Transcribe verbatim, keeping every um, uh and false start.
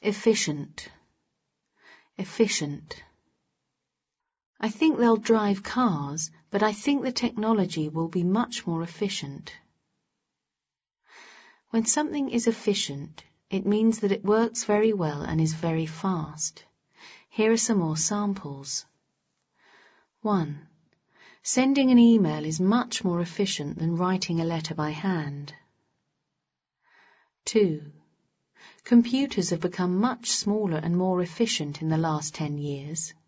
Efficient. Efficient. I think they'll drive cars, but I think the technology will be much more efficient. When something is efficient, it means that it works very well and is very fast. Here are some more samples. one. Sending an email is much more efficient than writing a letter by hand. two. Computers have become much smaller and more efficient in the last ten years.